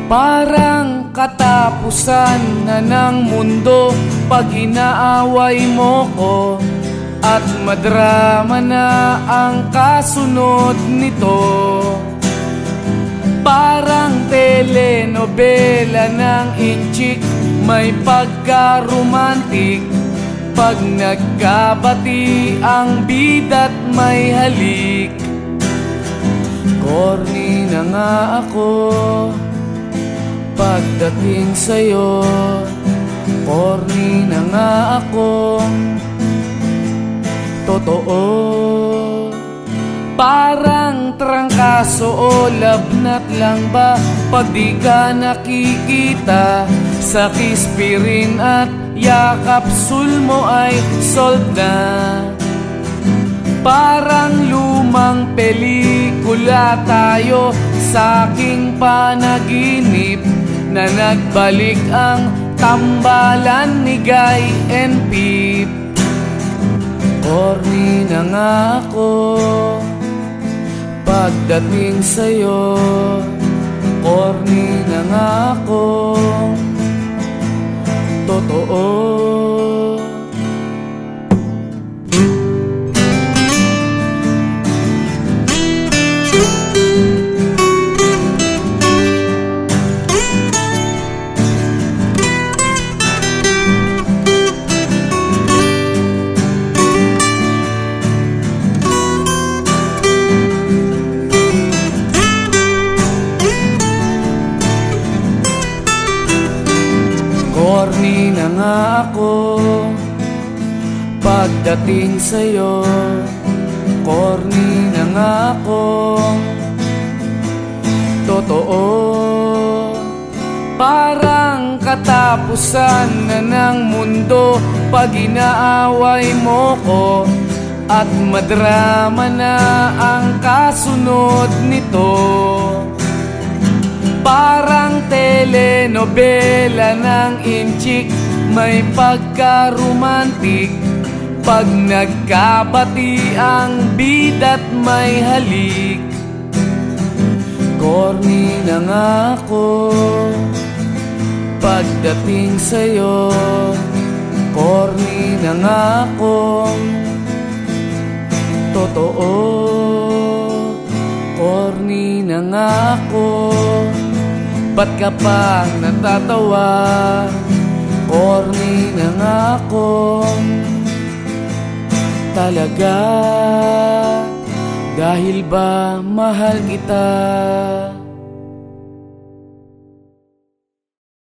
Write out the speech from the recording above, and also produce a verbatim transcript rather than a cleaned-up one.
Parang katapusan na ng mundo pag inaaway mo ko, at madrama na ang kasunod nito. Parang telenovela ng inchik, may pagka-romantic pag nagkabati ang bida't may halik. Corny na nga ako pagdating sa'yo, corny na nga akong totoo. Parang trangkaso o labnat lang ba pag di ka nakikita, sa kispirin at yakapsul mo ay solved na. Parang lumang pelikula tayo sa aking panaginip, na nagbalik ang tambalan ni Guy and Pip. Corny na nga ako pagdating sa'yo, corny na nga akong totoo. Corny na nga ako pagdating sa'yo, corny na nga akong totoo. Parang katapusan na ng mundo pag inaaway mo ko, at madrama na ang kasunod nito. Parang telenovela ng inchik, may pagka-romantic pag nagkabati ang bida't may halik. Corny na nga ako pagdating sa'yo, corny na nga akong totoo. Corny na nga ako, ba't ka pa natatawa? Corny na nga akong talaga, dahil ba mahal kita?